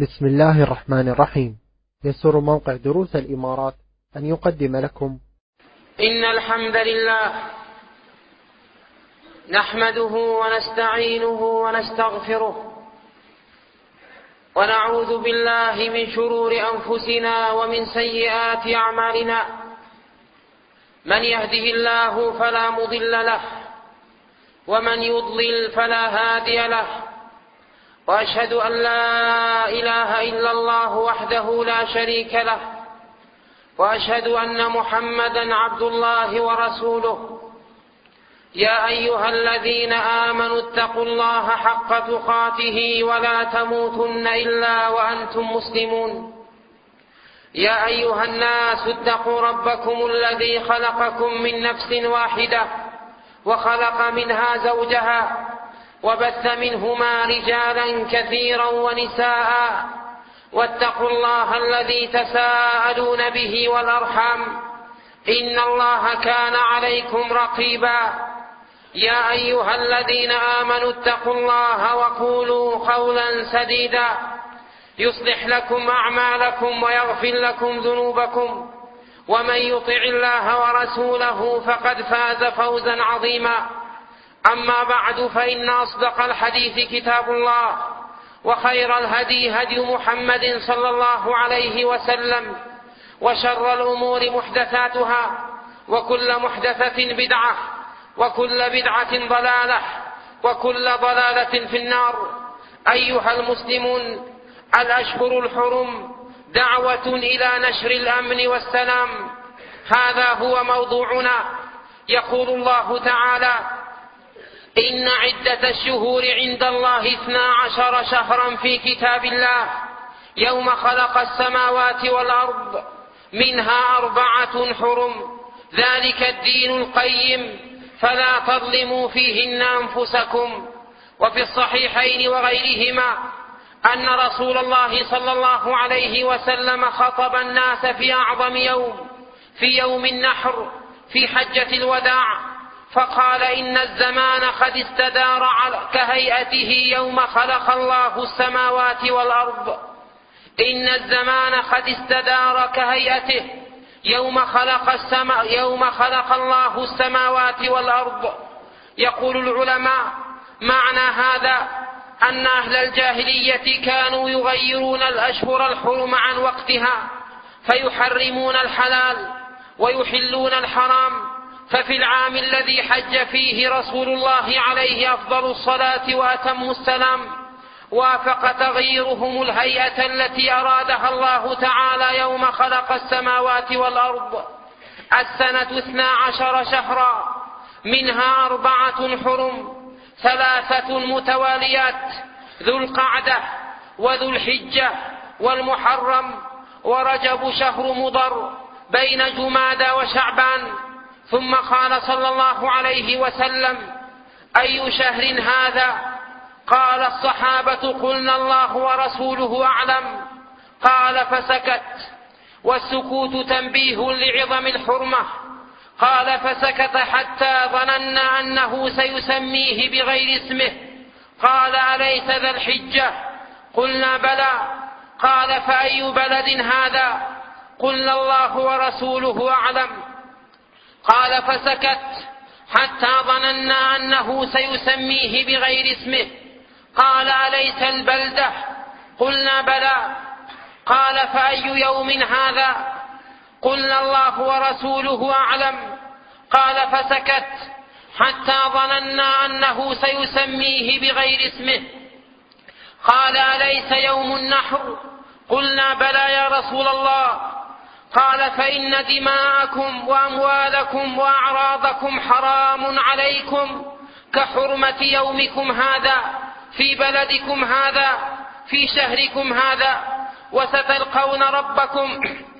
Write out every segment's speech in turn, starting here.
بسم الله الرحمن الرحيم. يسر موقع دروس الإمارات أن يقدم لكم إن الحمد لله نحمده ونستعينه ونستغفره ونعوذ بالله من شرور أنفسنا ومن سيئات أعمالنا. من يهده الله فلا مضل له ومن يضلل فلا هادي له، وأشهد أن لا إله إلا الله وحده لا شريك له، وأشهد أن محمدا عبد الله ورسوله. يا أيها الذين آمنوا اتقوا الله حق تقاته ولا تموتن إلا وأنتم مسلمون. يا أيها الناس اتقوا ربكم الذي خلقكم من نفس واحدة وخلق منها زوجها وبث منهما رجالا كثيرا ونساء، واتقوا الله الذي تساءلون به والأرحام إن الله كان عليكم رقيبا. يا أيها الذين آمنوا اتقوا الله وقولوا قولا سديدا يصلح لكم أعمالكم ويغفر لكم ذنوبكم، ومن يطع الله ورسوله فقد فاز فوزا عظيما. أما بعد، فإن أصدق الحديث كتاب الله، وخير الهدي هدي محمد صلى الله عليه وسلم، وشر الأمور محدثاتها، وكل محدثة بدعة، وكل بدعة ضلالة، وكل ضلالة في النار. أيها المسلمون، الأشهر الحرم دعوة إلى نشر الأمن والسلام، هذا هو موضوعنا. يقول الله تعالى: إن عدة الشهور عند الله 12 شهرا في كتاب الله يوم خلق السماوات والأرض منها 4 حرم، ذلك الدين القيم، فلا تظلموا فيهن أنفسكم. وفي الصحيحين وغيرهما أن رسول الله صلى الله عليه وسلم خطب الناس في أعظم يوم، في يوم النحر في حجة الوداع، فقال: إن الزمان قد استدار كهيئته يوم خلق الله السماوات والأرض. إن الزمان قد استدار كهيئته يوم خلق الله السماوات والأرض. يقول العلماء: معنى هذا أن أهل الجاهلية كانوا يغيرون الأشهر الحرم عن وقتها، فيحرمون الحلال ويحلون الحرام. ففي العام الذي حج فيه رسول الله عليه أفضل الصلاة وأتم السلام وافق تغييرهم الهيئة التي أرادها الله تعالى يوم خلق السماوات والأرض. السنة 12 شهرا، منها 4 حرم، 3 متواليات: ذو القعدة وذو الحجة والمحرم ورجب شهر مضر بين جمادى وشعبان. ثم قال صلى الله عليه وسلم: أي شهر هذا؟ قال الصحابة: قلنا الله ورسوله أعلم. قال: فسكت. والسكوت تنبيه لعظم الحرمة. قال: فسكت حتى ظننا أنه سيسميه بغير اسمه. قال: أليس ذا الحجة؟ قلنا: بلى. قال: فأي بلد هذا؟ قلنا: الله ورسوله أعلم. قال: فسكت حتى ظننا أنه سيسميه بغير اسمه. قال: أليس البلدة؟ قلنا: بلى. قال: فأي يوم هذا؟ قلنا: الله ورسوله أعلم. قال: فسكت حتى ظننا أنه سيسميه بغير اسمه. قال: أليس يوم النحر؟ قلنا: بلى يا رسول الله. قال: فإن دماءكم وأموالكم وأعراضكم حرام عليكم كحرمة يومكم هذا في بلدكم هذا في شهركم هذا، وستلقون ربكم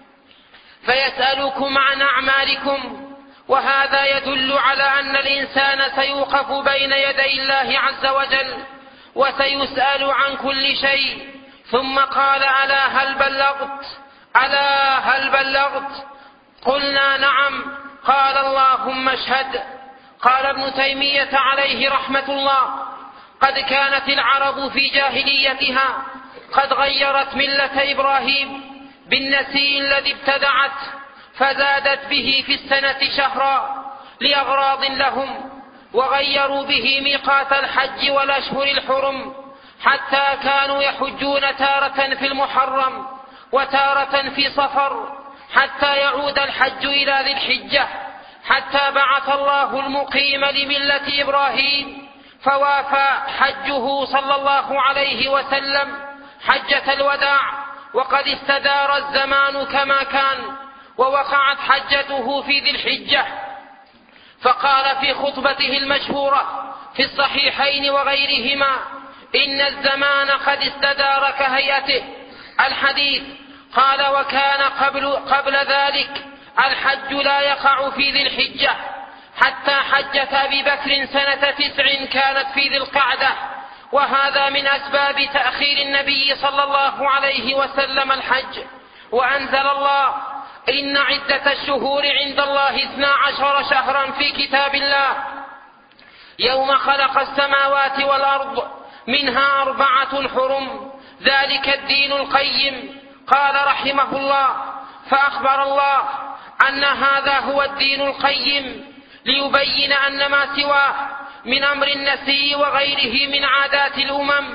فيسألكم عن أعمالكم. وهذا يدل على أن الإنسان سيوقف بين يدي الله عز وجل وسيسأل عن كل شيء. ثم قال: ألا هل بلغت؟ ألا هل بلغت؟ قلنا: نعم. قال: اللهم اشهد. قال ابن تيمية عليه رحمة الله: قد كانت العرب في جاهليتها قد غيرت ملة إبراهيم بالنسي الذي ابتدعت، فزادت به في السنة شهرا لأغراض لهم، وغيروا به ميقات الحج والأشهر الحرم، حتى كانوا يحجون تارة في المحرم وتارة في صفر، حتى يعود الحج إلى ذي الحجة، حتى بعث الله المقيم لملة إبراهيم فوافى حجه صلى الله عليه وسلم حجة الوداع، وقد استدار الزمان كما كان، ووقعت حجته في ذي الحجة. فقال في خطبته المشهورة في الصحيحين وغيرهما: إن الزمان قد استدار كهيئته. الحديث. قال: وكان قبل ذلك الحج لا يقع في ذي الحجة، حتى حجة أبي بكر سنة 9 كانت في ذي القعدة، وهذا من أسباب تأخير النبي صلى الله عليه وسلم الحج. وأنزل الله: إن عدة الشهور عند الله 12 شهرا في كتاب الله يوم خلق السماوات والأرض منها 4 حرم، ذلك الدين القيم. قال رحمه الله: فأخبر الله أن هذا هو الدين القيم ليبين أن ما سواه من أمر النسي وغيره من عادات الأمم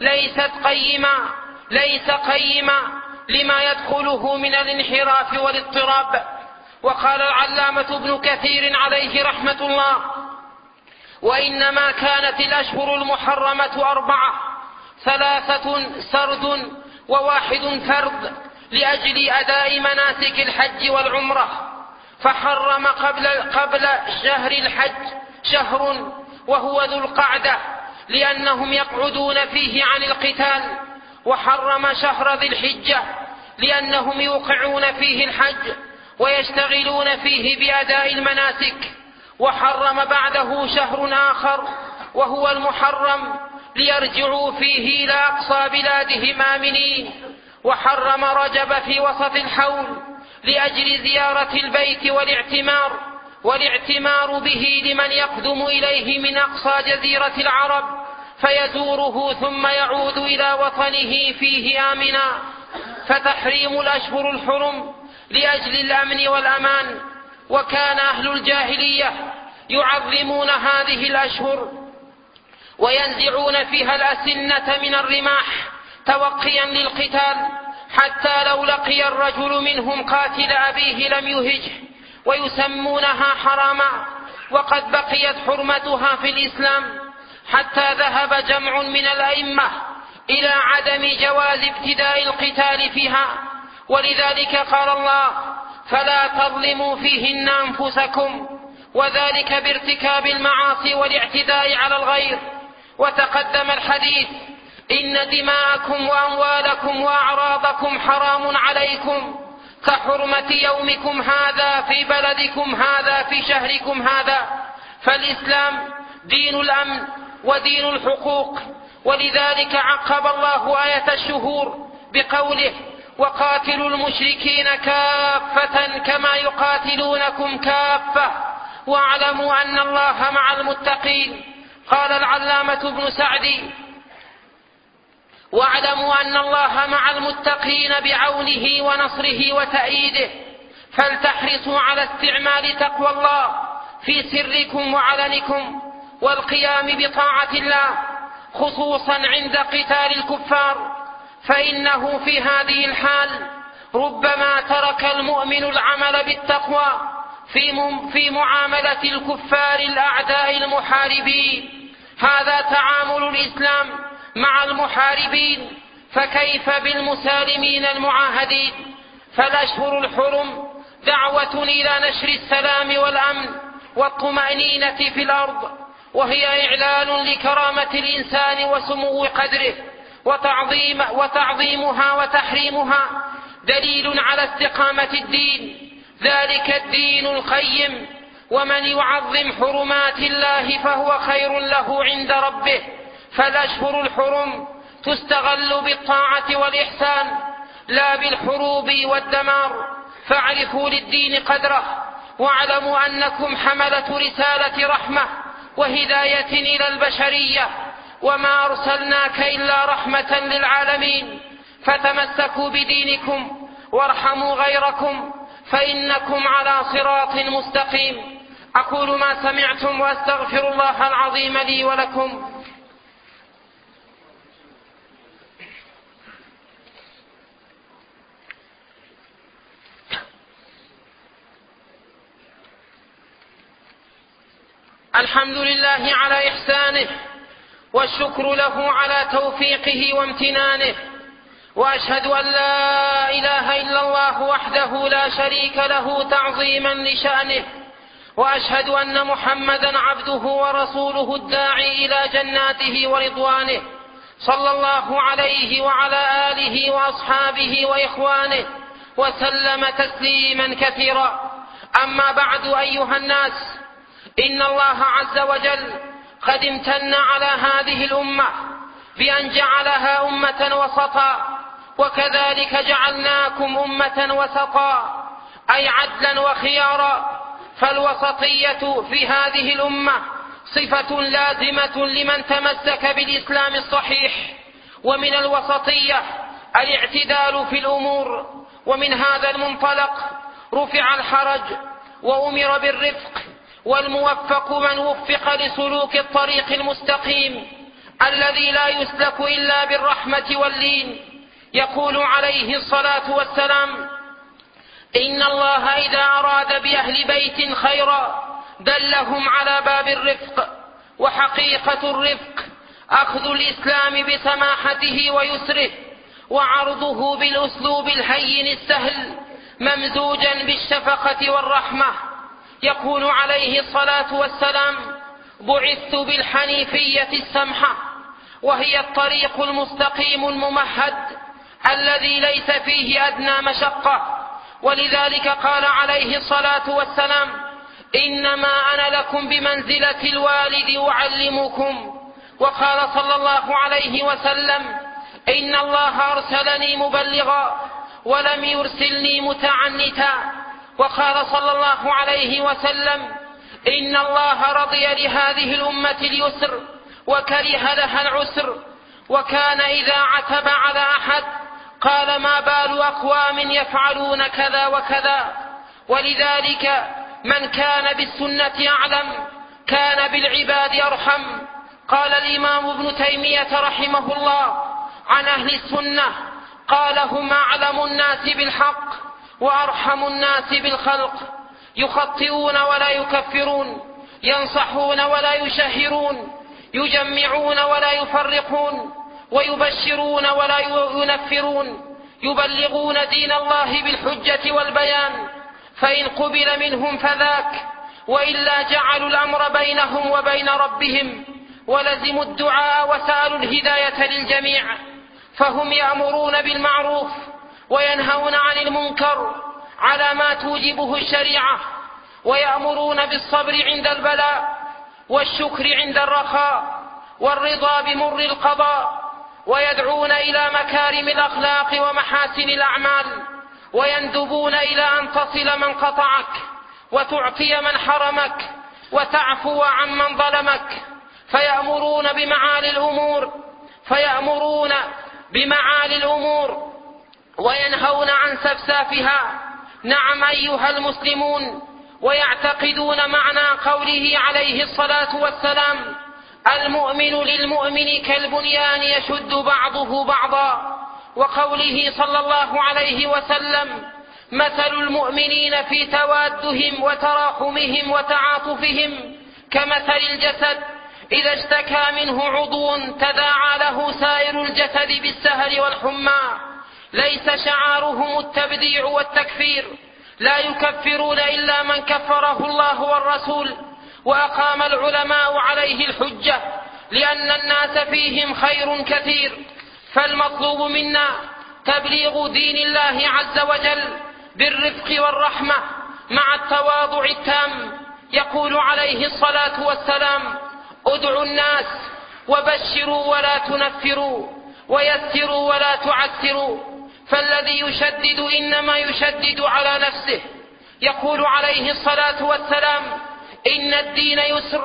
ليس قيما لما يدخله من الانحراف والاضطراب. وقال العلامة ابن كثير عليه رحمة الله: وإنما كانت الأشهر المحرمة 4، 3 سرد و1 فرض، لأجل أداء مناسك الحج والعمرة، فحرم قبل شهر الحج شهر وهو ذو القعدة، لأنهم يقعدون فيه عن القتال، وحرم شهر ذي الحجة لأنهم يوقعون فيه الحج ويشتغلون فيه بأداء المناسك، وحرم بعده شهر آخر وهو المحرم ليرجعوا فيه إلى أقصى بلادهم آمنين، وحرم رجب في وسط الحول لأجل زيارة البيت والاعتمار به لمن يقدم إليه من أقصى جزيرة العرب فيزوره ثم يعود إلى وطنه فيه آمنا. فتحريم الأشهر الحرم لأجل الأمن والأمان. وكان أهل الجاهلية يعظمون هذه الأشهر وينزعون فيها الأسنة من الرماح توقيا للقتال، حتى لو لقي الرجل منهم قاتل أبيه لم يهجه، ويسمونها حراما، وقد بقيت حرمتها في الإسلام، حتى ذهب جمع من الأئمة إلى عدم جواز ابتداء القتال فيها. ولذلك قال الله: فلا تظلموا فيهن أنفسكم، وذلك بارتكاب المعاصي والاعتداء على الغير. وتقدم الحديث: إن دماءكم وأموالكم وأعراضكم حرام عليكم كحرمة يومكم هذا في بلدكم هذا في شهركم هذا. فالإسلام دين الأمن ودين الحقوق، ولذلك عقب الله آية الشهور بقوله: وقاتلوا المشركين كافة كما يقاتلونكم كافة واعلموا أن الله مع المتقين. قال العلامة ابن سعدي: واعلموا أن الله مع المتقين بعونه ونصره وتأييده، فلتحرصوا على استعمال تقوى الله في سركم وعلنكم والقيام بطاعة الله، خصوصا عند قتال الكفار، فإنه في هذه الحال ربما ترك المؤمن العمل بالتقوى في معاملة الكفار الأعداء المحاربين. هذا تعامل الإسلام مع المحاربين، فكيف بالمسالمين المعاهدين؟ فالأشهر الحرم دعوة إلى نشر السلام والأمن والطمأنينة في الأرض، وهي إعلان لكرامة الإنسان وسمو قدره، وتعظيمها وتحريمها دليل على استقامة الدين، ذلك الدين القيم. ومن يعظم حرمات الله فهو خير له عند ربه. فالأشهر الحرم تستغل بالطاعة والإحسان لا بالحروب والدمار. فاعرفوا للدين قدره، واعلموا أنكم حملة رسالة رحمة وهداية إلى البشرية، وما أرسلناك إلا رحمة للعالمين، فتمسكوا بدينكم وارحموا غيركم فإنكم على صراط مستقيم. أقول ما سمعتم وأستغفر الله العظيم لي ولكم. الحمد لله على إحسانه، والشكر له على توفيقه وامتنانه، وأشهد أن لا إله إلا الله وحده لا شريك له تعظيما لشأنه، وأشهد أن محمدا عبده ورسوله الداعي إلى جناته ورضوانه، صلى الله عليه وعلى آله وأصحابه وإخوانه وسلم تسليما كثيرا. أما بعد، أيها الناس، إن الله عز وجل قد امتن على هذه الأمة بأن جعلها أمة وسطا، وكذلك جعلناكم أمة وسطا، أي عدلا وخيارا. فالوسطية في هذه الأمة صفة لازمة لمن تمسك بالإسلام الصحيح، ومن الوسطية الاعتدال في الأمور. ومن هذا المنطلق رفع الحرج وأمر بالرفق، والموفق من وفق لسلوك الطريق المستقيم الذي لا يسلك إلا بالرحمة واللين. يقول عليه الصلاة والسلام: إن الله إذا أراد بأهل بيت خيرا دلهم على باب الرفق. وحقيقة الرفق أخذ الإسلام بسماحته ويسره، وعرضه بالأسلوب الهين السهل ممزوجا بالشفقة والرحمة. يقول عليه الصلاة والسلام: بعثت بالحنيفية السمحة، وهي الطريق المستقيم الممهد الذي ليس فيه أدنى مشقة. ولذلك قال عليه الصلاة والسلام: إنما أنا لكم بمنزلة الوالد أعلمكم. وقال صلى الله عليه وسلم: إن الله أرسلني مبلغا ولم يرسلني متعنتا. وقال صلى الله عليه وسلم: إن الله رضي لهذه الأمة اليسر وكره لها العسر. وكان إذا عتب على أحد قال: ما بال أقوام يفعلون كذا وكذا. ولذلك من كان بالسنة أعلم كان بالعباد أرحم. قال الإمام ابن تيمية رحمه الله عن أهل السنة: قال: هم أعلم الناس بالحق وأرحم الناس بالخلق، يخطئون ولا يكفرون، ينصحون ولا يشهرون، يجمعون ولا يفرقون، ويبشرون ولا ينفرون، يبلغون دين الله بالحجة والبيان، فإن قبل منهم فذاك، وإلا جعلوا الأمر بينهم وبين ربهم، ولزموا الدعاء وسألوا الهداية للجميع. فهم يأمرون بالمعروف وينهون عن المنكر على ما توجبه الشريعة، ويأمرون بالصبر عند البلاء، والشكر عند الرخاء، والرضا بمر القضاء، ويدعون إلى مكارم الأخلاق ومحاسن الأعمال، ويندبون إلى أن تصل من قطعك، وتعطي من حرمك، وتعفو عمن ظلمك. فيأمرون بمعالي الأمور وينهون عن سفسافها. نعم أيها المسلمون، ويعتقدون معنى قوله عليه الصلاة والسلام: المؤمن للمؤمن كالبنيان يشد بعضه بعضا. وقوله صلى الله عليه وسلم: مثل المؤمنين في توادهم وتراحمهم وتعاطفهم كمثل الجسد إذا اشتكى منه عضو تداعى له سائر الجسد بالسهر والحمى. ليس شعارهم التبديع والتكفير، لا يكفرون إلا من كفره الله والرسول، وأقام العلماء عليه الحجة، لأن الناس فيهم خير كثير. فالمطلوب منا تبليغ دين الله عز وجل بالرفق والرحمة مع التواضع التام. يقول عليه الصلاة والسلام: ادعوا الناس وبشروا ولا تنفروا، ويسروا ولا تعسروا، فالذي يشدد إنما يشدد على نفسه. يقول عليه الصلاة والسلام: إن الدين يسر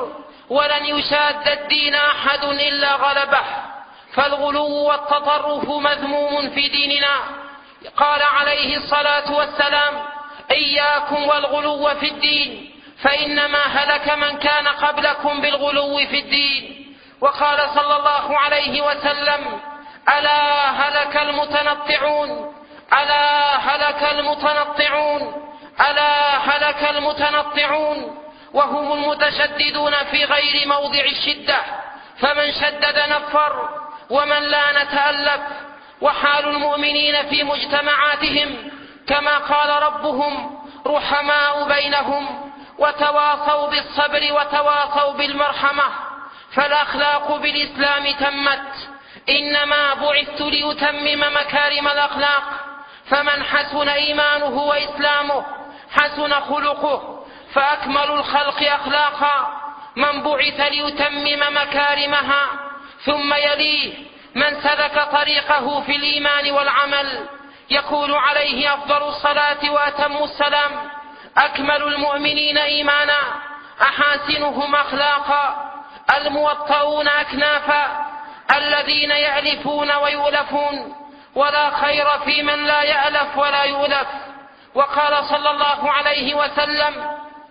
ولن يشاد الدين أحد إلا غلبه، فالغلو والتطرف مذموم في ديننا. قال عليه الصلاة والسلام: إياكم والغلو في الدين فإنما هلك من كان قبلكم بالغلو في الدين. وقال صلى الله عليه وسلم: ألا هلك المتنطعون، ألا هلك المتنطعون، ألا هلك المتنطعون، وهم المتشددون في غير موضع الشدة، فمن شدد نفر ومن لا نتألف. وحال المؤمنين في مجتمعاتهم كما قال ربهم: رحماء بينهم وتواصوا بالصبر وتواصوا بالمرحمة. فالأخلاق بالإسلام تمت، إنما بعثت لأتمم مكارم الأخلاق، فمن حسن إيمانه وإسلامه حسن خلقه، فأكمل الخلق أخلاقا من بعث ليتمم مكارمها. ثم يليه من سلك طريقه في الإيمان والعمل، يقول عليه أفضل الصلاة وأتم السلام: أكمل المؤمنين إيمانا أحاسنهم أخلاقا، الموطؤون أكنافا، الذين يألفون ويؤلفون، ولا خير في من لا يألف ولا يؤلف. وقال صلى الله عليه وسلم: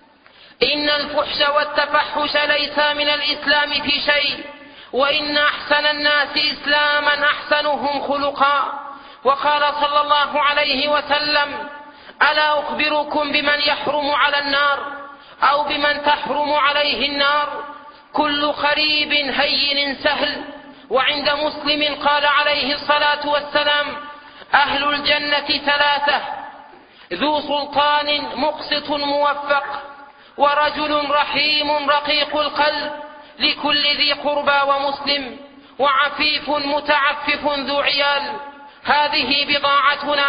إن الفحش والتفحش ليس من الإسلام في شيء، وإن أحسن الناس إسلاما أحسنهم خلقا. وقال صلى الله عليه وسلم: ألا أخبركم بمن يحرم على النار أو بمن تحرم عليه النار؟ كل قريب هين سهل. وعند مسلم قال عليه الصلاة والسلام: أهل الجنة ثلاثة: ذو سلطان مقسط موفق، ورجل رحيم رقيق القلب لكل ذي قربى ومسلم، وعفيف متعفف ذو عيال. هذه بضاعتنا،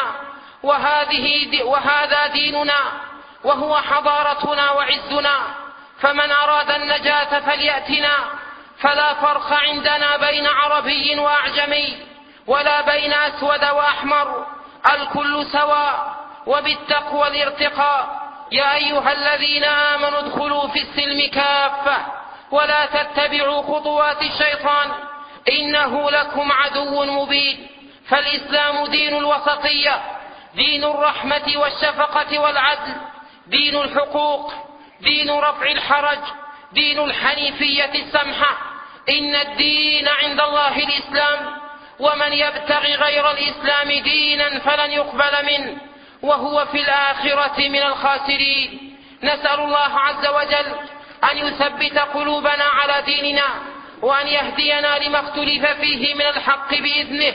وهذا ديننا، وهو حضارتنا وعزنا. فمن أراد النجاة فليأتنا، فلا فرق عندنا بين عربي وأعجمي، ولا بين أسود وأحمر، الكل سواء، وبالتقوى الارتقاء. يا أيها الذين آمنوا ادخلوا في السلم كافة، ولا تتبعوا خطوات الشيطان إنه لكم عدو مبين. فالإسلام دين الوسطية، دين الرحمة والشفقة والعدل، دين الحقوق، دين رفع الحرج، دين الحنيفية السمحة. إن الدين عند الله الإسلام، ومن يبتغي غير الإسلام دينا فلن يقبل منه وهو في الآخرة من الخاسرين. نسأل الله عز وجل أن يثبت قلوبنا على ديننا، وأن يهدينا لما اختلف فيه من الحق بإذنه،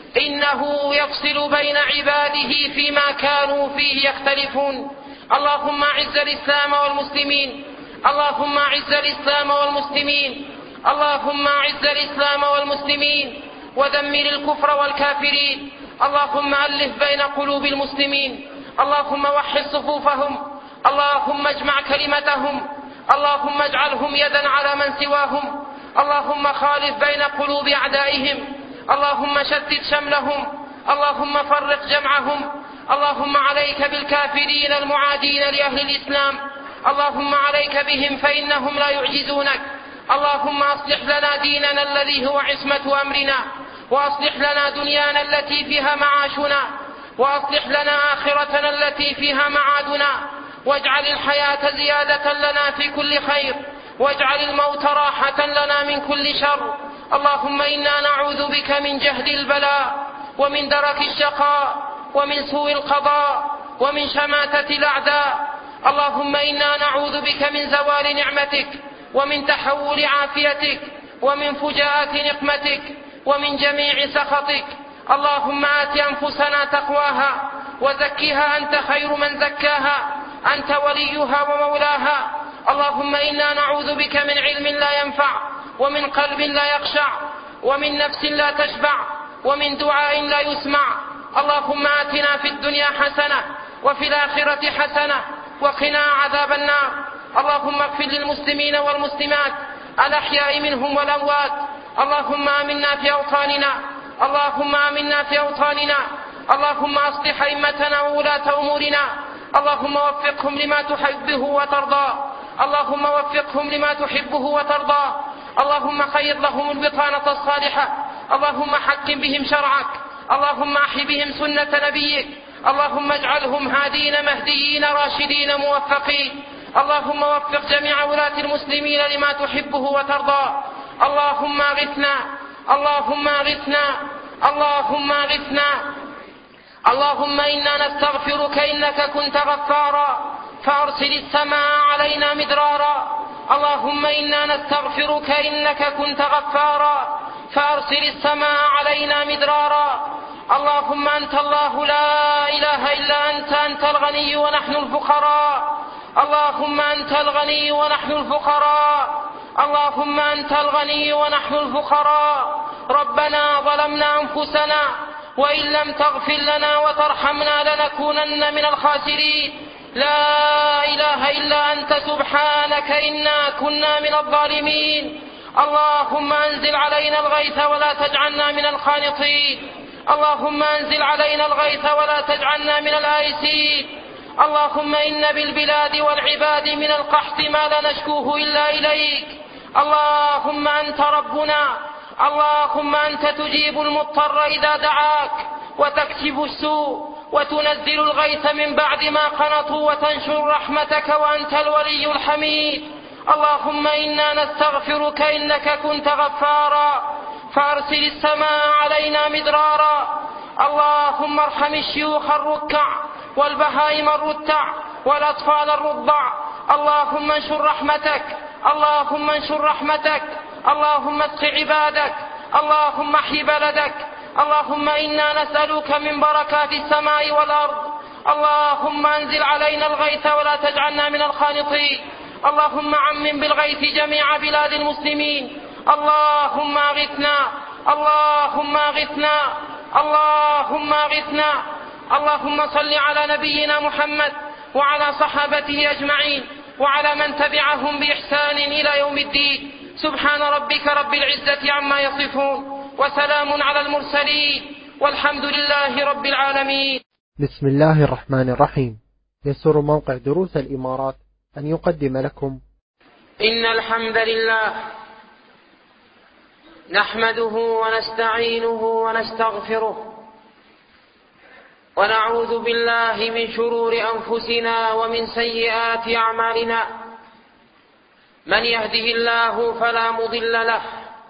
إنه يفصل بين عباده فيما كانوا فيه يختلفون. اللهم أعز الإسلام والمسلمين، اللهم أعز الإسلام والمسلمين، اللهم أعز الإسلام والمسلمين، ودمر الكفر والكافرين. اللهم ألف بين قلوب المسلمين، اللهم وحد صفوفهم، اللهم اجمع كلمتهم، اللهم اجعلهم يدا على من سواهم، اللهم خالف بين قلوب أعدائهم، اللهم شتت شملهم، اللهم فرق جمعهم. اللهم عليك بالكافرين المعادين لأهل الإسلام، اللهم عليك بهم فإنهم لا يعجزونك. اللهم أصلح لنا ديننا الذي هو عصمة أمرنا، وأصلح لنا دنيانا التي فيها معاشنا، وأصلح لنا آخرتنا التي فيها معادنا، واجعل الحياة زيادة لنا في كل خير، واجعل الموت راحة لنا من كل شر. اللهم إنا نعوذ بك من جهد البلاء، ومن درك الشقاء، ومن سوء القضاء، ومن شماتة الأعداء. اللهم إنا نعوذ بك من زوال نعمتك، ومن تحول عافيتك، ومن فجاءة نقمتك، ومن جميع سخطك. اللهم آت أنفسنا تقواها وزكها أنت خير من زكاها، أنت وليها ومولاها. اللهم إنا نعوذ بك من علم لا ينفع، ومن قلب لا يخشع، ومن نفس لا تشبع، ومن دعاء لا يسمع. اللهم آتنا في الدنيا حسنة وفي الآخرة حسنة وقنا عذاب النار. اللهم اغفر للمسلمين والمسلمات الأحياء منهم والأموات. اللهم آمنا في أوطاننا، اللهم آمنا في أوطاننا، اللهم أصلح أئمتنا وولاة أمورنا، اللهم وفقهم لما تحبه وترضى. اللهم وفقهم لما تحبه وترضاه، اللهم خير لهم البطانة الصالحة، اللهم حكم بهم شرعك، اللهم أحي بهم سنة نبيك، اللهم اجعلهم هادين مهديين راشدين موفقين، اللهم وفق جميع ولاة المسلمين لما تحبه وترضاه. اللهم اغثنا، اللهم اغثنا، اللهم اغثنا. اللهم إنا نستغفرك إنك كنت غفارا فأرسل السماء علينا مدرارا. اللهم إنا نستغفرك إنك كنت غفارا فأرسل السماء علينا مدرارا. اللهم أنت الله لا إله إلا أنت، أنت الغني ونحن الفقراء. اللهم أنت الغني ونحن الفقراء، اللهم أنت الغني ونحن الفقراء. ربنا ظلمنا أنفسنا وإن لم تغفر لنا وترحمنا لنكونن من الخاسرين. لا إله إلا أنت سبحانك إنا كنا من الظالمين. اللهم أنزل علينا الغيث ولا تجعلنا من القانطين. اللهم أنزل علينا الغيث ولا تجعلنا من الآيسين. اللهم إن بالبلاد والعباد من القحط ما لا نشكوه إلا إليك. اللهم أنت ربنا، اللهم أنت تجيب المضطر إذا دعاك وتكشف السوء وتنزل الغيث من بعد ما قنطوا وتنشر رحمتك وأنت الولي الحميد. اللهم إنا نستغفرك إنك كنت غفارا فأرسل السماء علينا مدرارا. اللهم ارحم الشيوخ الركع والبهائم الرتع والأطفال الرضع. اللهم انشر رحمتك، اللهم انشر رحمتك، اللهم اسق عبادك، اللهم احي بلدك. اللهم إنا نسألك من بركات السماء والأرض. اللهم انزل علينا الغيث ولا تجعلنا من القانطين. اللهم عمم بالغيث جميع بلاد المسلمين. اللهم اغثنا، اللهم اغثنا، اللهم اغثنا. اللهم صل على نبينا محمد وعلى صحابته أجمعين وعلى من تبعهم بإحسان إلى يوم الدين. سبحان ربك رب العزة عما يصفون وسلام على المرسلين والحمد لله رب العالمين. بسم الله الرحمن الرحيم. يسر موقع دروس الإمارات أن يقدم لكم إن الحمد لله نحمده ونستعينه ونستغفره ونعوذ بالله من شرور أنفسنا ومن سيئات أعمالنا. من يهده الله فلا مضل له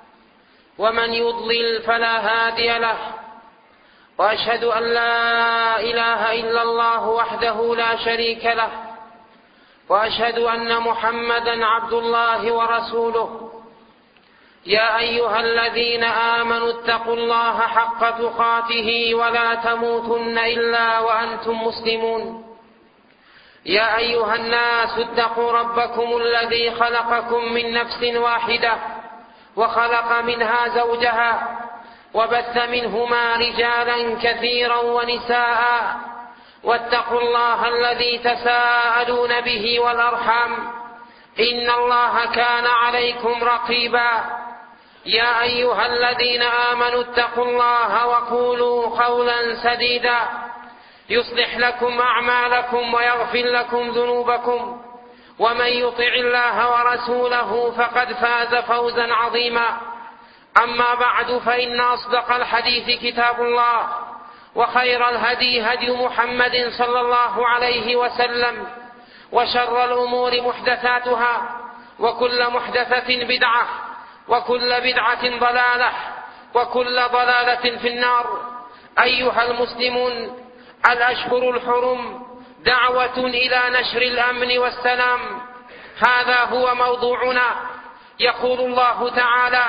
ومن يضلل فلا هادي له. وأشهد أن لا إله إلا الله وحده لا شريك له، وأشهد أن محمدا عبد الله ورسوله. يا أيها الذين آمنوا اتقوا الله حق تقاته ولا تموتن إلا وأنتم مسلمون. يا أيها الناس اتقوا ربكم الذي خلقكم من نفس واحدة وخلق منها زوجها وبث منهما رجالا كثيرا ونساء. واتقوا الله الذي تساءلون به والأرحام إن الله كان عليكم رقيبا. يا أيها الذين آمنوا اتقوا الله وقولوا قولا سديدا يصلح لكم أعمالكم ويغفر لكم ذنوبكم، ومن يطع الله ورسوله فقد فاز فوزا عظيما. أما بعد، فإن أصدق الحديث كتاب الله، وخير الهدي هدي محمد صلى الله عليه وسلم، وشر الأمور محدثاتها، وكل محدثة بدعة، وكل بدعة ضلالة، وكل ضلالة في النار. أيها المسلمون، الأشهر الحرم دعوة إلى نشر الأمن والسلام، هذا هو موضوعنا. يقول الله تعالى: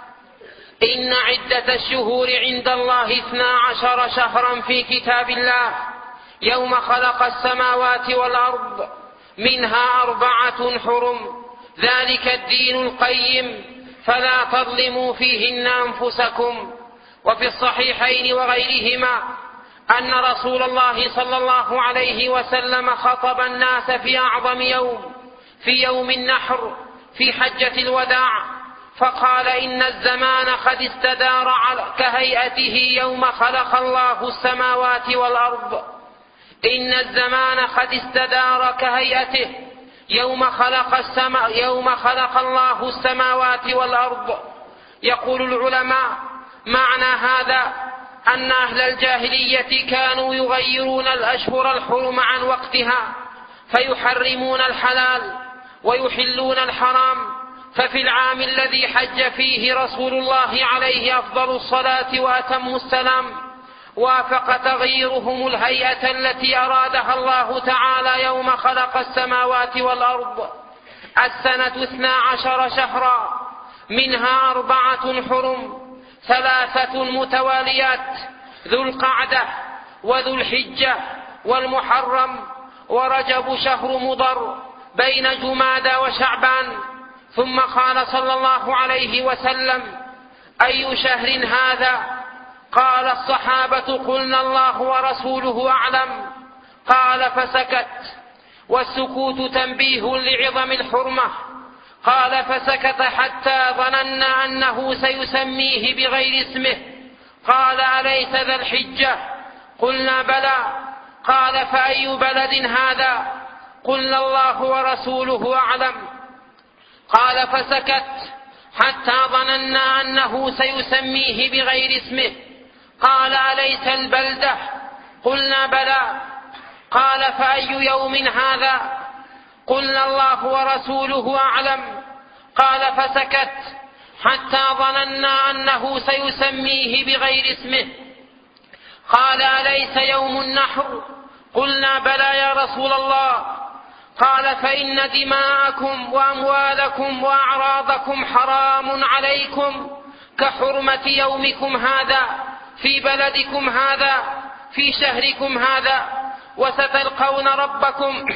إن عدة الشهور عند الله 12 شهرا في كتاب الله يوم خلق السماوات والأرض منها 4 حرم، ذلك الدين القيم فلا تظلموا فيهن أنفسكم. وفي الصحيحين وغيرهما أن رسول الله صلى الله عليه وسلم خطب الناس في أعظم يوم، في يوم النحر في حجة الوداع، فقال: إن الزمان قد استدار كهيئته يوم خلق الله السماوات والأرض. إن الزمان قد استدار كهيئته يوم خلق الله السماوات والأرض. يقول العلماء: معنى هذا أن أهل الجاهلية كانوا يغيرون الأشهر الحرم عن وقتها، فيحرمون الحلال ويحلون الحرام. ففي العام الذي حج فيه رسول الله عليه أفضل الصلاة وأتم السلام وافق تغييرهم الهيئة التي أرادها الله تعالى يوم خلق السماوات والأرض. السنة 12 شهرا، منها 4 حرم، 3 متواليات: ذو القعدة وذو الحجة والمحرم ورجب شهر مضر بين جمادى وشعبان. ثم قال صلى الله عليه وسلم: أي شهر هذا؟ قال الصحابة: قلنا الله ورسوله أعلم. قال: فسكت. والسكوت تنبيه لعظم الحرمة. قال: فسكت حتى ظننا أنه سيسميه بغير اسمه. قال: أليس ذا الحجة؟ قلنا: بلى. قال: فأي بلد هذا؟ قلنا: الله ورسوله أعلم. قال: فسكت حتى ظننا أنه سيسميه بغير اسمه. قال: أليس البلدة؟ قلنا: بلى. قال: فأي يوم هذا؟ قلنا: الله ورسوله أعلم. قال: فسكت حتى ظننا أنه سيسميه بغير اسمه. قال: أليس يوم النحر؟ قلنا: بلى يا رسول الله. قال: فإن دماءكم وأموالكم وأعراضكم حرام عليكم كحرمة يومكم هذا في بلدكم هذا في شهركم هذا، وستلقون ربكم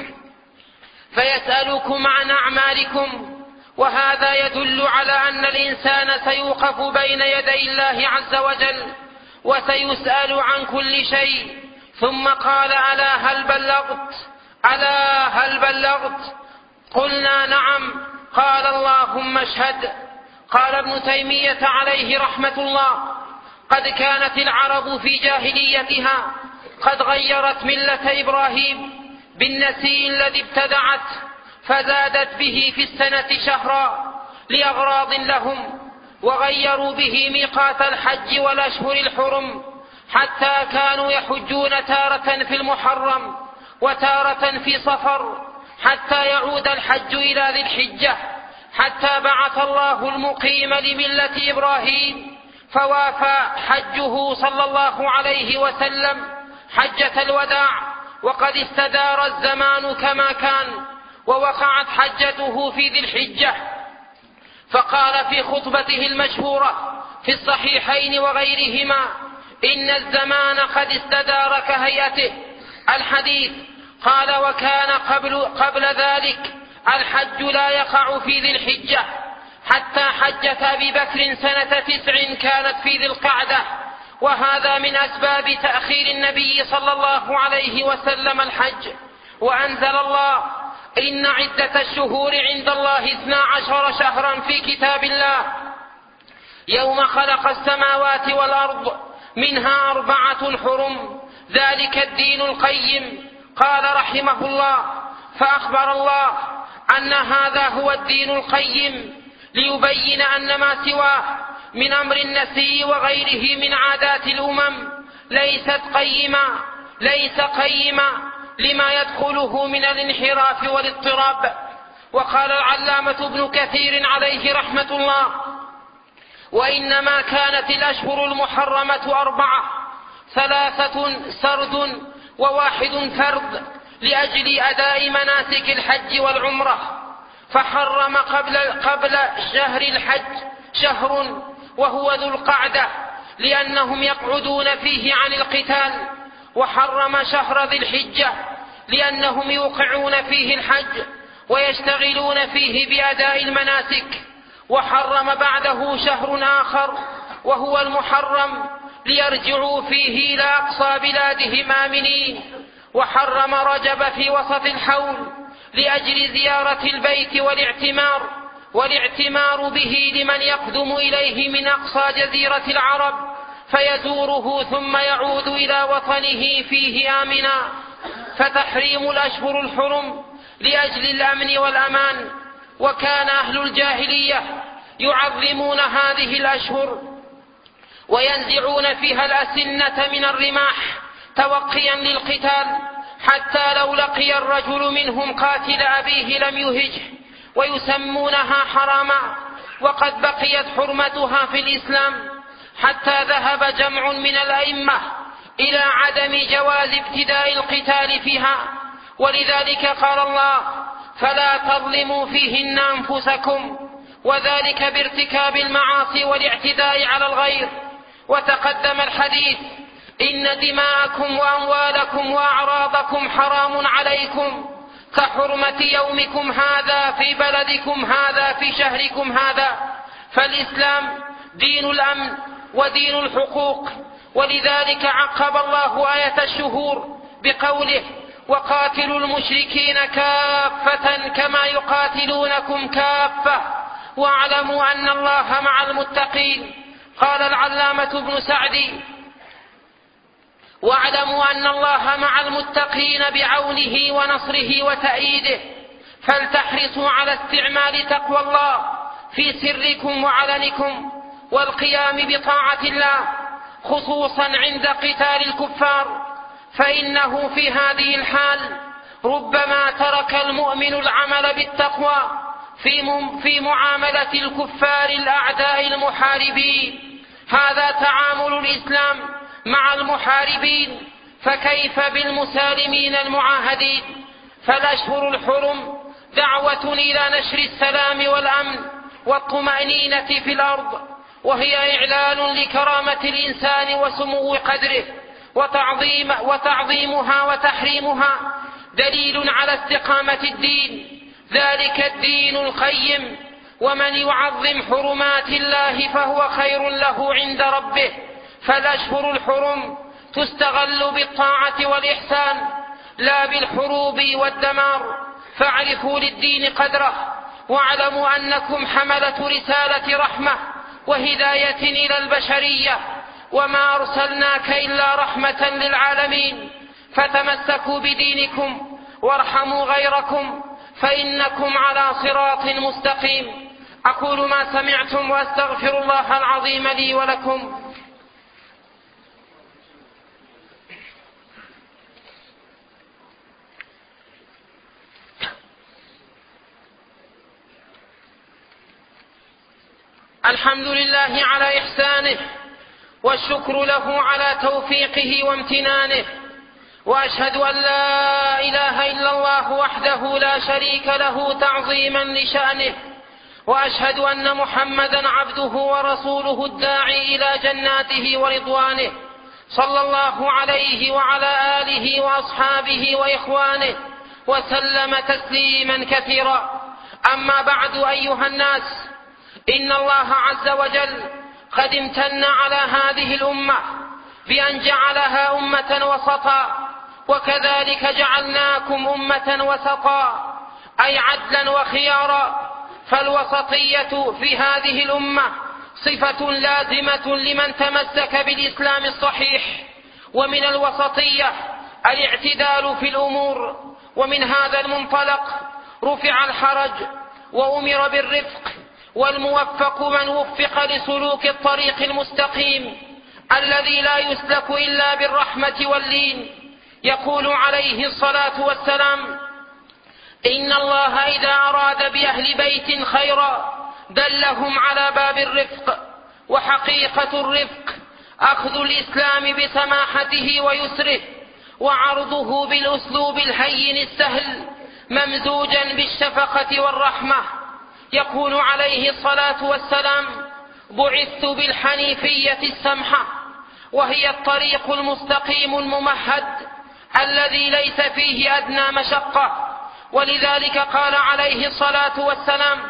فيسألكم عن أعمالكم. وهذا يدل على أن الإنسان سيوقف بين يدي الله عز وجل وسيسأل عن كل شيء. ثم قال: ألا هل بلغت؟ ألا هل بلغت؟ قلنا: نعم. قال: اللهم اشهد. قال ابن تيمية عليه رحمة الله: قد كانت العرب في جاهليتها قد غيرت ملة إبراهيم بالنسي الذي ابتدعت، فزادت به في السنة شهرا لأغراض لهم، وغيروا به ميقات الحج والأشهر الحرم، حتى كانوا يحجون تارة في المحرم وتارة في صفر، حتى يعود الحج إلى ذي الحجة، حتى بعث الله المقيم لملة إبراهيم فوافى حجه صلى الله عليه وسلم حجة الوداع، وقد استدار الزمان كما كان، ووقعت حجته في ذي الحجة. فقال في خطبته المشهورة في الصحيحين وغيرهما: إن الزمان قد استدار كهيئته. الحديث. قال: وكان قبل ذلك الحج لا يقع في ذي الحجة، حتى حجة أبي بكر سنة 9 كانت في ذي القعدة، وهذا من أسباب تأخير النبي صلى الله عليه وسلم الحج. وأنزل الله: إن عدة الشهور عند الله 12 شهرا في كتاب الله يوم خلق السماوات والأرض منها 4 حرم ذلك الدين القيم. قال رحمه الله: فأخبر الله أن هذا هو الدين القيم ليبين أن ما سواه من أمر النسي وغيره من عادات الأمم ليس قيما لما يدخله من الانحراف والاضطراب. وقال العلامة ابن كثير عليه رحمة الله: وإنما كانت الأشهر المحرمة 4، 3 سرد و1 فرض، لأجل أداء مناسك الحج والعمرة. فحرم قبل شهر الحج شهر وهو ذو القعدة، لأنهم يقعدون فيه عن القتال. وحرم شهر ذي الحجة لأنهم يوقعون فيه الحج ويشتغلون فيه بأداء المناسك. وحرم بعده شهر آخر وهو المحرم ليرجعوا فيه إلى أقصى بلادهم آمنين. وحرم رجب في وسط الحول لأجل زيارة البيت والاعتمار به لمن يقدم إليه من أقصى جزيرة العرب فيزوره ثم يعود إلى وطنه فيه آمنا. فتحريم الأشهر الحرم لأجل الأمن والأمان. وكان أهل الجاهلية يعظمون هذه الأشهر وينزعون فيها الأسنة من الرماح توقيا للقتال، حتى لو لقي الرجل منهم قاتل أبيه لم يهجه، ويسمونها حراما، وقد بقيت حرمتها في الإسلام حتى ذهب جمع من الأئمة إلى عدم جواز ابتداء القتال فيها. ولذلك قال الله: فلا تظلموا فيهن أنفسكم، وذلك بارتكاب المعاصي والاعتداء على الغير. وتقدم الحديث: إن دماءكم وأموالكم وأعراضكم حرام عليكم كحرمة يومكم هذا في بلدكم هذا في شهركم هذا. فالإسلام دين الأمن ودين الحقوق. ولذلك عقب الله آية الشهور بقوله: وقاتلوا المشركين كافة كما يقاتلونكم كافة واعلموا أن الله مع المتقين. قال العلامة ابن سعدي: واعلموا أن الله مع المتقين بعونه ونصره وتأييده، فلتحرصوا على استعمال تقوى الله في سركم وعلنكم والقيام بطاعة الله، خصوصا عند قتال الكفار، فإنه في هذه الحال ربما ترك المؤمن العمل بالتقوى في معاملة الكفار الأعداء المحاربين. هذا تعامل الإسلام مع المحاربين، فكيف بالمسالمين المعاهدين؟ فالأشهر الحرم دعوة إلى نشر السلام والأمن والطمأنينة في الأرض، وهي إعلان لكرامة الإنسان وسمو قدره، وتعظيمها وتحريمها دليل على استقامة الدين، ذلك الدين القيم. ومن يعظم حرمات الله فهو خير له عند ربه. فالأشهر الحرم تستغل بالطاعة والإحسان لا بالحروب والدمار. فاعرفوا للدين قدره، واعلموا أنكم حملة رسالة رحمة وهداية إلى البشرية، وما أرسلناك إلا رحمة للعالمين. فتمسكوا بدينكم وارحموا غيركم، فإنكم على صراط مستقيم. أقول ما سمعتم وأستغفر الله العظيم لي ولكم. الحمد لله على إحسانه، والشكر له على توفيقه وامتنانه، وأشهد أن لا إله إلا الله وحده لا شريك له تعظيما لشأنه، وأشهد أن محمدا عبده ورسوله الداعي إلى جناته ورضوانه، صلى الله عليه وعلى آله وأصحابه وإخوانه وسلم تسليما كثيرا. أما بعد، أيها الناس، إن الله عز وجل قد امتن على هذه الأمة بأن جعلها أمة وسطا، وكذلك جعلناكم أمة وسطا، أي عدلا وخيارا. فالوسطية في هذه الأمة صفة لازمة لمن تمسك بالإسلام الصحيح. ومن الوسطية الاعتدال في الأمور، ومن هذا المنطلق رفع الحرج وأمر بالرفق، والموفق من وفق لسلوك الطريق المستقيم الذي لا يسلك إلا بالرحمة واللين. يقول عليه الصلاة والسلام: إن الله إذا أراد بأهل بيت خيرا دلهم على باب الرفق. وحقيقة الرفق أخذ الإسلام بسماحته ويسره، وعرضه بالأسلوب الهين السهل ممزوجا بالشفقة والرحمة. يقول عليه الصلاة والسلام: بعثت بالحنيفية السمحة، وهي الطريق المستقيم الممهد الذي ليس فيه أدنى مشقة. ولذلك قال عليه الصلاة والسلام: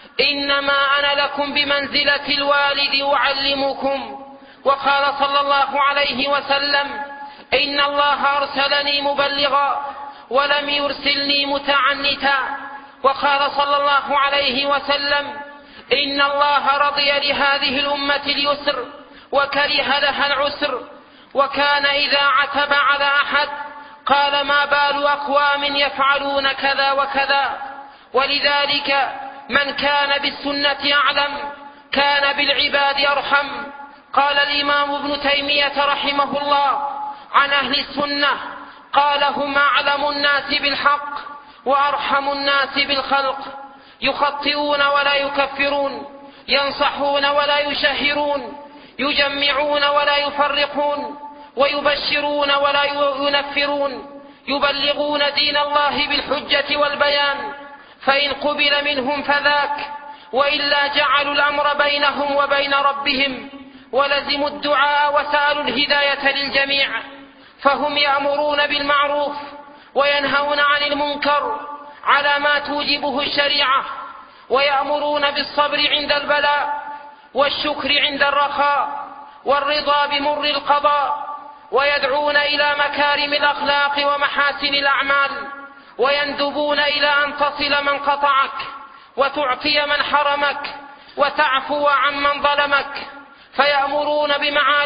إنما أنا لكم بمنزلة الوالد أعلمكم. وقال صلى الله عليه وسلم: إن الله أرسلني مبلغا ولم يرسلني متعنتا. وقال صلى الله عليه وسلم: إن الله رضي لهذه الأمة اليسر وكره لها العسر. وكان إذا عتب على أحد قال: ما بال أقوام يفعلون كذا وكذا. ولذلك من كان بالسنة أعلم كان بالعباد أرحم. قال الإمام ابن تيمية رحمه الله عن أهل السنة: قال: هم أعلم الناس بالحق وأرحم الناس بالخلق، يخطئون ولا يكفرون، ينصحون ولا يشهرون، يجمعون ولا يفرقون، ويبشرون ولا ينفرون، يبلغون دين الله بالحجة والبيان، فإن قبل منهم فذاك، وإلا جعلوا الأمر بينهم وبين ربهم، ولزموا الدعاء وسألوا الهداية للجميع. فهم يأمرون بالمعروف وينهون عن المنكر على ما توجبه الشريعة، ويأمرون بالصبر عند البلاء، والشكر عند الرخاء، والرضا بمر القضاء، ويدعون إلى مكارم الأخلاق ومحاسن الأعمال، ويندبون إلى أن تصل من قطعك، وتعطي من حرمك، وتعفو عمن ظلمك. فيأمرون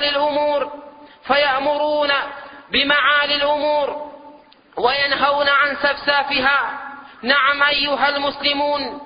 بمعالي الأمور وينهون عن سفسافها. نعم أيها المسلمون.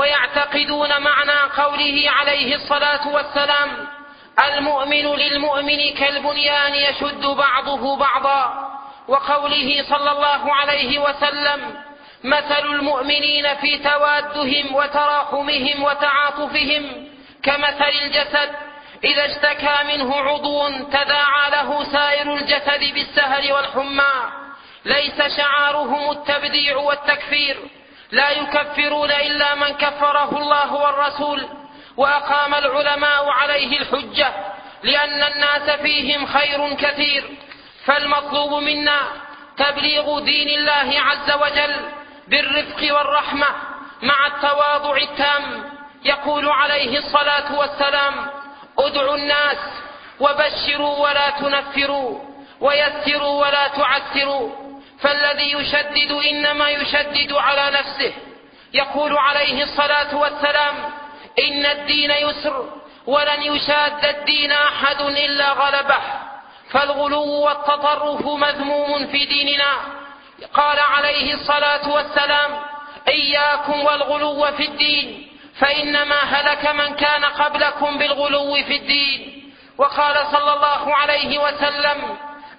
ويعتقدون معنى قوله عليه الصلاة والسلام: المؤمن للمؤمن كالبنيان يشد بعضه بعضا. وقوله صلى الله عليه وسلم: مثل المؤمنين في توادهم وتراحمهم وتعاطفهم كمثل الجسد إذا اشتكى منه عضو تداعى له سائر الجسد بالسهر والحمى. ليس شعارهم التبديع والتكفير، لا يكفرون إلا من كفره الله والرسول، وأقام العلماء عليه الحجة، لأن الناس فيهم خير كثير. فالمطلوب منا تبليغ دين الله عز وجل بالرفق والرحمة مع التواضع التام. يقول عليه الصلاة والسلام: ادعوا الناس وبشروا ولا تنفروا، ويسروا ولا تعسروا، فالذي يشدد إنما يشدد على نفسه. يقول عليه الصلاة والسلام: إن الدين يسر، ولن يشاد الدين أحد إلا غلبه. فالغلو والتطرف مذموم في ديننا. قال عليه الصلاة والسلام: إياكم والغلو في الدين، فإنما هلك من كان قبلكم بالغلو في الدين. وقال صلى الله عليه وسلم: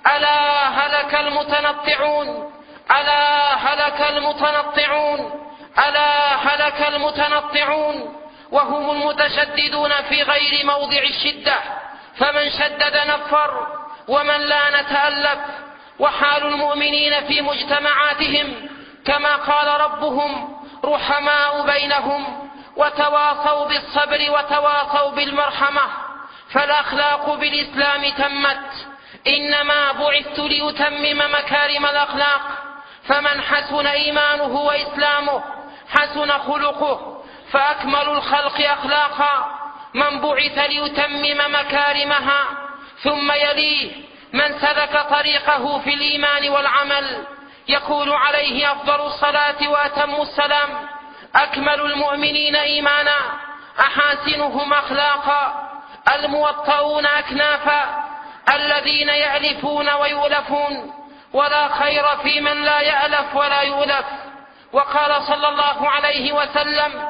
ألا هلك المتنطعون، ألا هلك المتنطعون، ألا هلك المتنطعون، وهم المتشددون في غير موضع الشدة، فمن شدد نفر ومن لا نتألف. وحال المؤمنين في مجتمعاتهم كما قال ربهم: رحماء بينهم، وتواصوا بالصبر وتواصوا بالمرحمة. فالأخلاق بالإسلام تمت، إنما بعثت لأتمم مكارم الأخلاق. فمن حسن إيمانه وإسلامه حسن خلقه، فأكمل الخلق أخلاقا من بعث ليتمم مكارمها. ثم يليه من سلك طريقه في الإيمان والعمل. يقول عليه أفضل الصلاة وأتم السلام: أكمل المؤمنين إيمانا أحاسنهم أخلاقا، الموطؤون أكنافا، الذين يألفون ويؤلفون، ولا خير في من لا يألف ولا يؤلف. وقال صلى الله عليه وسلم: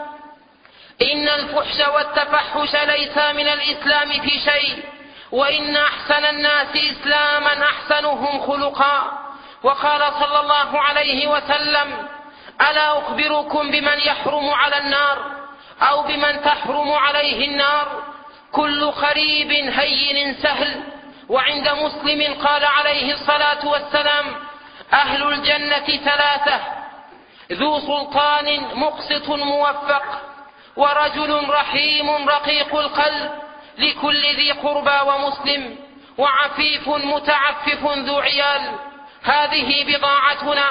إن الفحش والتفحش ليس من الإسلام في شيء، وإن أحسن الناس إسلاما أحسنهم خلقا. وقال صلى الله عليه وسلم: ألا أخبركم بمن يحرم على النار، أو بمن تحرم عليه النار؟ كل قريب هين سهل. وعند مسلم قال عليه الصلاة والسلام: أهل الجنة ثلاثة: ذو سلطان مقسط موفق، ورجل رحيم رقيق القلب لكل ذي قربى ومسلم، وعفيف متعفف ذو عيال. هذه بضاعتنا،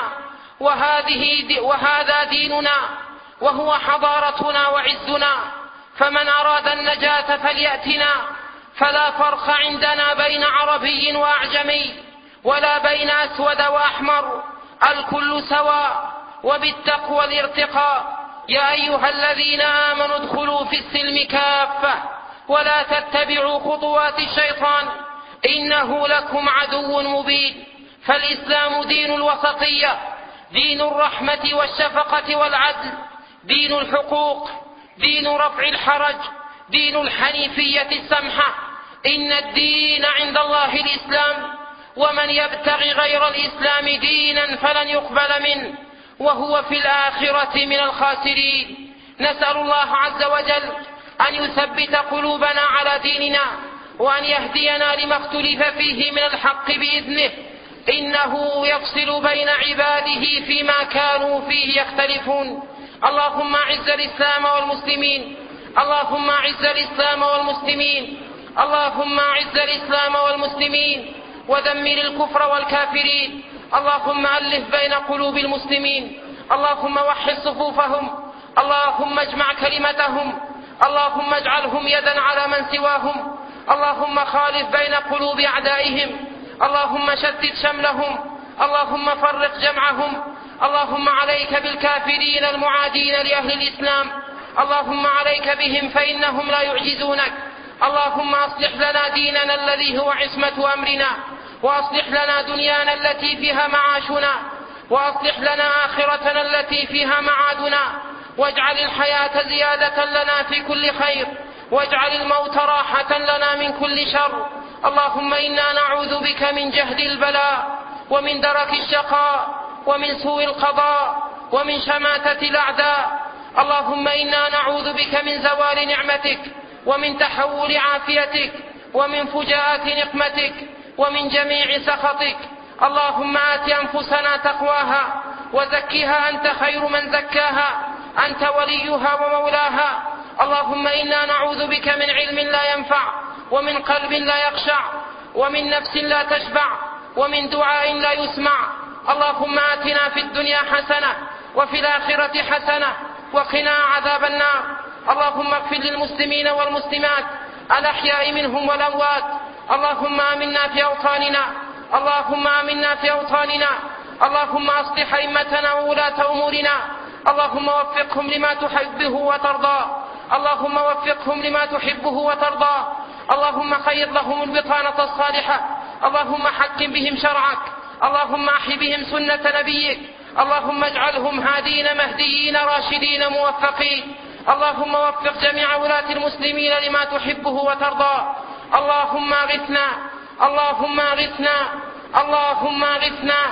وهذا ديننا، وهو حضارتنا وعزنا. فمن أراد النجاة فليأتنا، فلا فرق عندنا بين عربي وأعجمي، ولا بين أسود وأحمر، الكل سواء، وبالتقوى الارتقاء. يا أيها الذين آمنوا ادخلوا في السلم كافة، ولا تتبعوا خطوات الشيطان، إنه لكم عدو مبين. فالإسلام دين الوسطية، دين الرحمة والشفقة والعدل، دين الحقوق، دين رفع الحرج، دين الحنيفية السمحة. إن الدين عند الله الإسلام، ومن يبتغي غير الإسلام دينا فلن يقبل منه وهو في الآخرة من الخاسرين. نسأل الله عز وجل أن يثبت قلوبنا على ديننا، وأن يهدينا لما اختلف فيه من الحق بإذنه، إنه يفصل بين عباده فيما كانوا فيه يختلفون. اللهم أعز الإسلام والمسلمين، اللهم أعز الإسلام والمسلمين، اللهم أعز الإسلام والمسلمين ودمر الكفر والكافرين. اللهم ألف بين قلوب المسلمين، اللهم وحد صفوفهم، اللهم اجمع كلمتهم، اللهم اجعلهم يدا على من سواهم، اللهم خالف بين قلوب أعدائهم، اللهم شتت شملهم، اللهم فرق جمعهم. اللهم عليك بالكافرين المعادين لأهل الإسلام، اللهم عليك بهم فإنهم لا يعجزونك. اللهم أصلح لنا ديننا الذي هو عصمة أمرنا، وأصلح لنا دنيانا التي فيها معاشنا، وأصلح لنا آخرتنا التي فيها معادنا، واجعل الحياة زيادة لنا في كل خير، واجعل الموت راحة لنا من كل شر. اللهم إنا نعوذ بك من جهد البلاء، ومن درك الشقاء، ومن سوء القضاء، ومن شماتة الأعداء. اللهم إنا نعوذ بك من زوال نعمتك، ومن تحول عافيتك، ومن فجاءة نقمتك، ومن جميع سخطك. اللهم آت أنفسنا تقواها وزكها أنت خير من زكاها، أنت وليها ومولاها. اللهم إنا نعوذ بك من علم لا ينفع، ومن قلب لا يخشع، ومن نفس لا تشبع، ومن دعاء لا يسمع. اللهم آتنا في الدنيا حسنة وفي الآخرة حسنة وقنا عذاب النار. اللهم اغفر للمسلمين والمسلمات الأحياء منهم والأموات. اللهم آمنا في أوطاننا، اللهم آمنا في أوطاننا، اللهم أصلح أئمتنا وولاة أمورنا، اللهم وفقهم لما تحبه وترضى، اللهم وفقهم لما تحبه وترضى. اللهم خير لهم البطانة الصالحة، اللهم حكم بهم شرعك، اللهم أحي بهم سنة نبيك، اللهم اجعلهم هادين مهديين راشدين موفقين. اللهم وفق جميع ولاة المسلمين لما تحبه وترضى. اللهم اغثنا، اللهم اغثنا، اللهم اغثنا.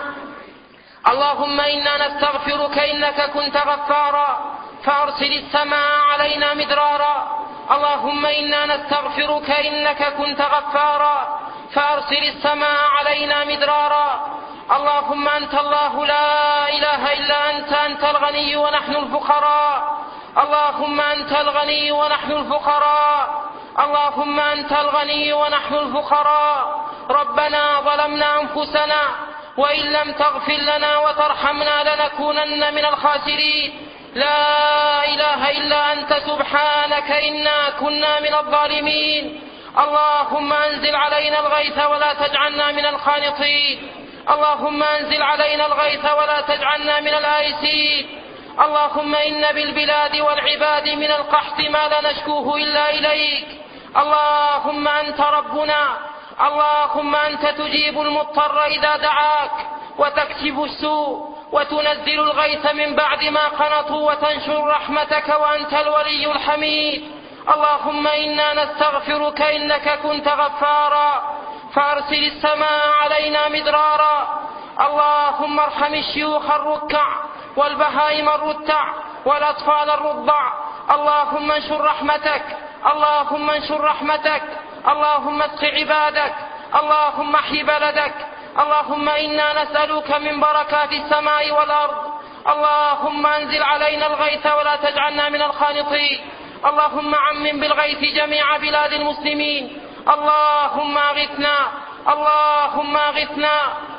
اللهم إنا نستغفرك إنك كنت غفارا فأرسل السماء علينا مدرارا. اللهم إنا نستغفرك إنك كنت غفارا فأرسل السماء علينا مدرارا. اللهم أنت الله لا إله إلا أنت، أنت الغني ونحن الفقراء. اللهم أنت الغني ونحن الفقراء، اللهم أنت الغني ونحن الفقراء. ربنا ظلمنا أنفسنا وإن لم تغفر لنا وترحمنا لنكونن من الخاسرين. لا إله إلا أنت سبحانك إنا كنا من الظالمين. اللهم أنزل علينا الغيث ولا تجعلنا من القانطين. اللهم أنزل علينا الغيث ولا تجعلنا من الآيسين. اللهم إن بالبلاد والعباد من القحط ما لا نشكوه إلا إليك. اللهم أنت ربنا، اللهم أنت تجيب المضطر إذا دعاك، وتكشف السوء، وتنزل الغيث من بعد ما قنطوا، وتنشر رحمتك، وأنت الولي الحميد. اللهم إنا نستغفرك إنك كنت غفارا فأرسل السماء علينا مدرارا. اللهم ارحم الشيوخ الركع والبهائم الرتع والأطفال الرضع. اللهم انشر رحمتك، اللهم انشر رحمتك، اللهم اسق عبادك، اللهم احي بلدك. اللهم إنا نسألك من بركات السماء والأرض. اللهم انزل علينا الغيث ولا تجعلنا من الخانطين. اللهم عمم بالغيث جميع بلاد المسلمين. اللهم اغثنا، اللهم اغثنا،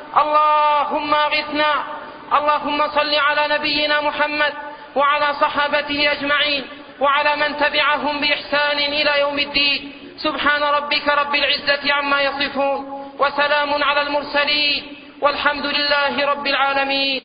اللهم اغثنا. اللهم صل على نبينا محمد وعلى صحابته أجمعين وعلى من تبعهم بإحسان إلى يوم الدين. سبحان ربك رب العزة عما يصفون، وسلام على المرسلين، والحمد لله رب العالمين.